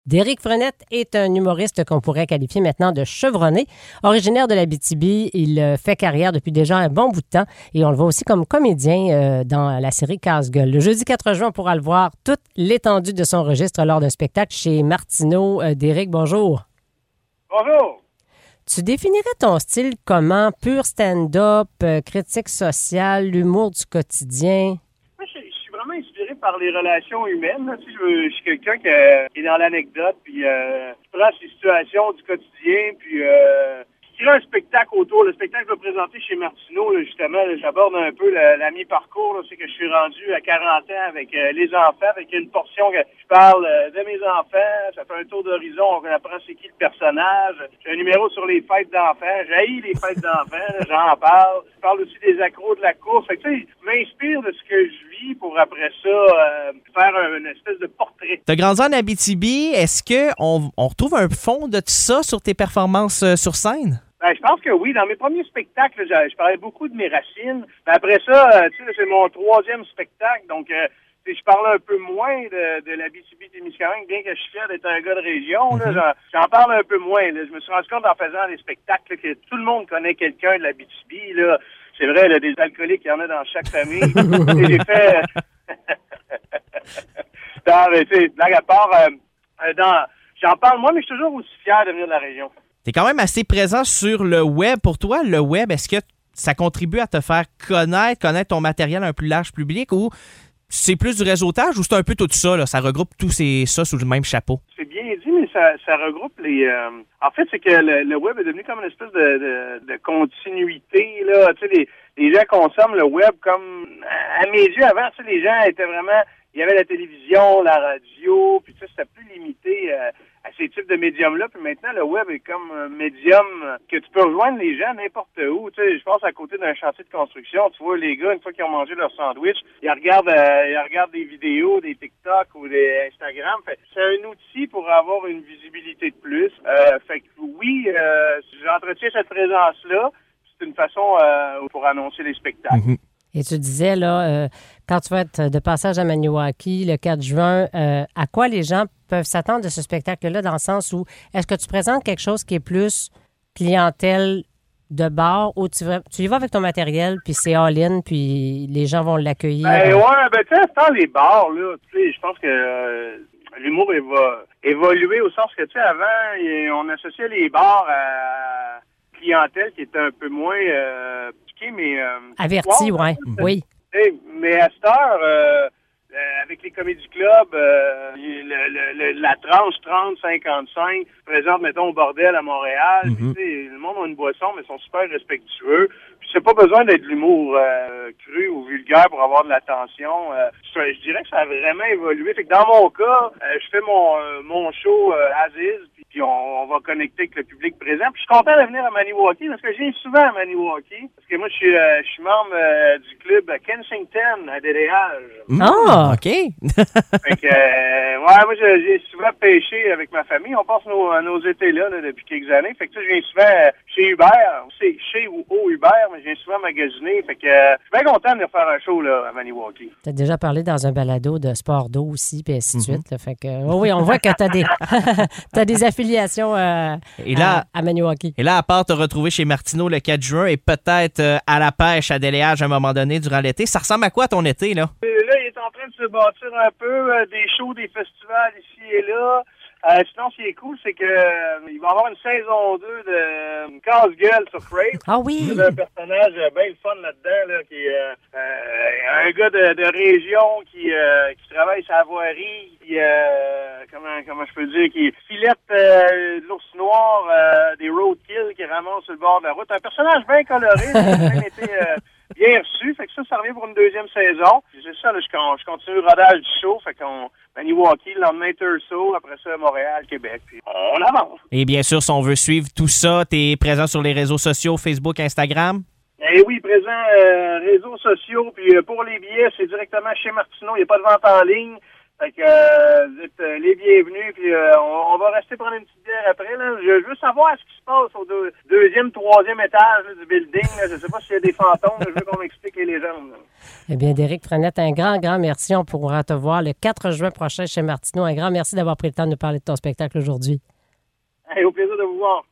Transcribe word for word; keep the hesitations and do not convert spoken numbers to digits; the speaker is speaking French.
Déric Frenette est un humoriste qu'on pourrait qualifier maintenant de chevronné. Originaire de l'Abitibi, il fait carrière depuis déjà un bon bout de temps et on le voit aussi comme comédien euh, dans la série Casse-gueule. Le jeudi quatre juin, on pourra le voir toute l'étendue de son registre lors d'un spectacle chez Martineau. Euh, Déric, bonjour. Bonjour. Tu définirais ton style comment? Pur stand-up, euh, critique sociale, l'humour du quotidien? Moi, je, je suis vraiment inspiré par les relations humaines. Là. Tu sais, je, je suis quelqu'un qui, euh, qui est dans l'anecdote, puis euh, qui prend ces situations du quotidien, puis euh, qui crée un spectacle autour. Le spectacle que je vais présenter chez Martineau, là, justement, là, j'aborde un peu la, la mi-parcours. Là, c'est que je suis rendu à quarante ans avec euh, les enfants, avec une portion que je parle euh, de mes enfants. Ça fait un tour d'horizon, on apprend c'est qui le personnage. J'ai un numéro sur les fêtes d'enfants. J'haïs les fêtes d'enfants, là, j'en parle. Je parle aussi des accros de la course. Fait que, tu sais, je m'inspire de ce que je vis pour après ça euh, faire un, une espèce de portrait. Tu as grandi en Abitibi. Est-ce qu'on on retrouve un fond de tout ça sur tes performances euh, sur scène? Ben, je pense que oui. Dans mes premiers spectacles, je, je parlais beaucoup de mes racines. Ben, après ça, euh, tu sais, c'est mon troisième spectacle. Donc, euh, je parle un peu moins de, de l'Abitibi-Témiscamingue, bien que je suis fier d'être un gars de région. Là, mm-hmm. j'en, j'en parle un peu moins. Là. Je me suis rendu compte en faisant des spectacles là, que tout le monde connaît quelqu'un de l'Abitibi. Là. C'est vrai, là, des alcooliques, il y en a dans chaque famille. Et j'ai fait... non, mais tu sais, blague à part, euh, dans... j'en parle moi, mais je suis toujours aussi fier de venir de la région. T'es quand même assez présent sur le web. Pour toi, le web, est-ce que ça contribue à te faire connaître, connaître ton matériel à un plus large public ou c'est plus du réseautage ou c'est un peu tout ça, là, ça regroupe tous ces, ça sous le même chapeau? C'est bien dit, mais ça, ça regroupe les... Euh... En fait, c'est que le, le web est devenu comme une espèce de, de, de continuité, là. Tu sais, les, les gens consomment le web comme... À mes yeux, avant, tu sais, les gens étaient vraiment... Il y avait la télévision, la radio, puis tu sais, c'était plus limité... Euh... à ces types de médiums-là. Puis maintenant, le web est comme un médium que tu peux rejoindre les gens n'importe où. Tu sais, je passe à côté d'un chantier de construction. Tu vois, les gars, une fois qu'ils ont mangé leur sandwich, ils regardent, euh, ils regardent des vidéos, des TikTok ou des Instagram. Fait, c'est un outil pour avoir une visibilité de plus. Euh, fait que oui, euh, j'entretiens cette présence-là. C'est une façon euh, pour annoncer les spectacles. Mm-hmm. Et tu disais, là, euh, quand tu vas être de passage à Maniwaki le quatre juin, euh, à quoi les gens peuvent s'attendre de ce spectacle-là, dans le sens où est-ce que tu présentes quelque chose qui est plus clientèle de bar ou tu, vas, tu y vas avec ton matériel, puis c'est all-in, puis les gens vont l'accueillir? Ben ouais, ben tu sais, dans les bars, là, tu sais, je pense que euh, l'humour va évoluer au sens que, tu sais, avant, on associait les bars à clientèle qui était un peu moins... Euh, mais euh, averti, ouais. Oui. Mais à cette heure, euh, euh, avec les comédie clubs, euh, le, le, le, la tranche trente cinquante-cinq présente, mettons, au bordel à Montréal. Mm-hmm. Puis, le monde a une boisson, mais ils sont super respectueux. Puis c'est pas besoin d'être de l'humour euh, cru ou vulgaire pour avoir de l'attention. Euh, je, je dirais que ça a vraiment évolué. Fait que dans mon cas, euh, je fais mon euh, mon show euh, Aziz, puis, puis on, on va connecter avec le public présent. Puis je suis content de venir à Maniwaki parce que je viens souvent à Maniwaki. Parce que moi, je suis euh, je suis membre euh, du club Kensington à Déléage. Ah, OK. Fait que, euh, ouais, moi, j'ai, j'ai souvent pêché avec ma famille. On passe nos, nos étés là, là depuis quelques années. Fait que, tu sais, je viens souvent euh, chez Hubert. C'est chez ou au Hubert, mais je viens souvent magasiner. Fait que, euh, je suis bien content de venir faire un show, là, à Maniwaki. T'as déjà parlé dans un balado de sport d'eau aussi, puis ainsi de mm-hmm. suite. Là, fait que, oh oui, on voit que t'as des, t'as des affiliations euh, et là, à, à Maniwaki. Et là, à part te retrouver chez Martineau le quatre juin et peut-être euh, à la pêche à Déléage à un moment donné durant l'été, ça ressemble à quoi ton été, là? Là, il est en train de se bâtir un peu euh, des shows, des festivals ici et là. Euh, sinon, ce qui est cool, c'est que euh, il va y avoir une saison deux de euh, Casse-gueule sur Crave. Ah oui! Il y a un personnage euh, bien le fun là-dedans, là, qui est euh, euh, un gars de, de région qui, euh, qui travaille sur la voirie, qui, euh, comment, comment je peux dire, qui filette euh, de l'ours noir, euh, des roadkills qui ramasse sur le bord de la route. Un personnage bien coloré, qui a bien été... Euh, bien reçu, fait que ça, ça revient pour une deuxième saison. C'est ça, là, je, je continue le rodage du show, fait qu'on Maniwaki, le lendemain Thurso, après ça Montréal, Québec, puis on avance. Et bien sûr, si on veut suivre tout ça, t'es présent sur les réseaux sociaux, Facebook, Instagram? Eh oui, présent euh, réseaux sociaux, puis euh, pour les billets, c'est directement chez Martineau, il n'y a pas de vente en ligne. Fait que euh, vous êtes euh, les bienvenus, puis euh, on, on va rester prendre une petite bière après. Là. Je, je veux savoir ce qui se passe au deux, deuxième, troisième étage là, du building. Là. Je sais pas s'il y a des fantômes, je veux qu'on m'explique les légendes. Là. Eh bien, Déric Frenette, un grand, grand merci. On pourra te voir le quatre juin prochain chez Martineau. Un grand merci d'avoir pris le temps de nous parler de ton spectacle aujourd'hui. Hey, au plaisir de vous voir.